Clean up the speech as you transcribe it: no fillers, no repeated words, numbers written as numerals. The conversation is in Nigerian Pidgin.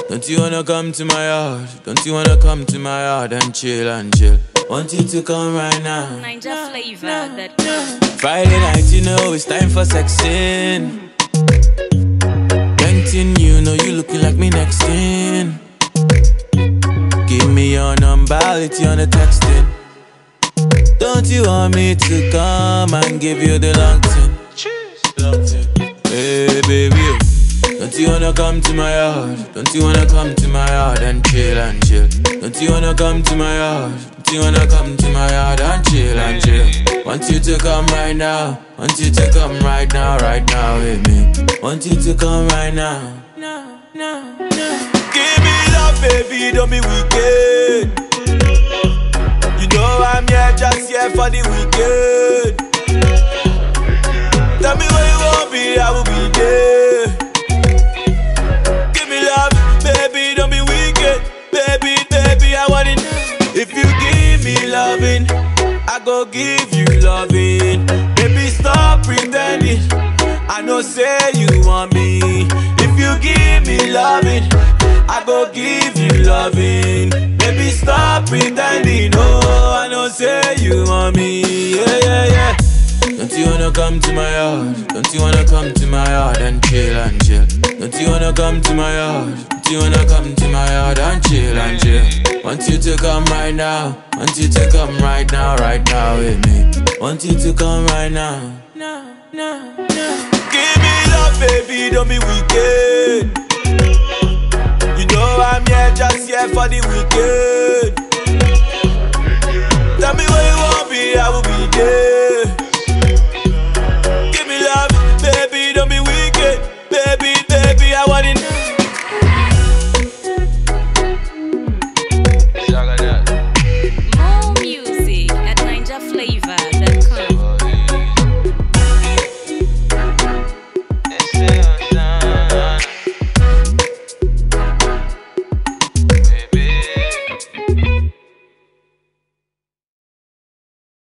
Don't you wanna come to my yard? Don't you wanna come to my yard and chill and chill? Want you to come right now. Ninja flavor that Friday night, you know it's time for sexing. Painting, you know you looking like me next in. Give me your number, it's on the texting. Don't you want me to come and give you the long thing? Hey baby, don't you wanna come to my yard? Don't you wanna come to my yard and chill and chill? Don't you wanna come to my yard? Don't you wanna come to my yard and chill and chill? Want you to come right now. Want you to come right now with me. Want you to come right now. Give me love, baby, don't be wicked. You know I'm here, just here for the weekend. Tell me where you want me, I will be there. Give me love, baby, don't be wicked. Baby, I want it. If you give me loving, I go give you loving. Baby, stop pretending. I know say you want me. If you give me loving, I go give you loving. Baby, stop pretending. Oh, I know say you want me. Yeah. Don't you wanna come to my yard? Don't you wanna come to my yard and chill and chill? Don't you wanna come to my yard? Don't you wanna come to my yard and chill and chill? Want you to come right now. Want you to come right now with me. Want you to come right now. Give me love, baby, don't be wicked. You know I'm here, just here for the weekend.